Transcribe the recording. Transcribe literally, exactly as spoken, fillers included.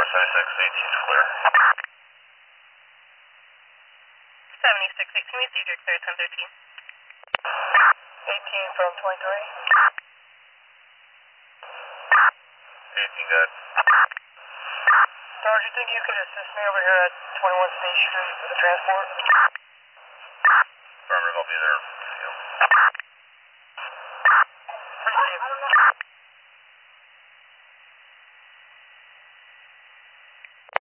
seventy-six, eighteen's clear. seventy-six, eighteen, we see your clear, ten thirteen. eighteen from twenty-three. eighteen, good. Sarge, you think you could assist me over here at twenty-one State Street with the transport? Affirmative, I'll be there.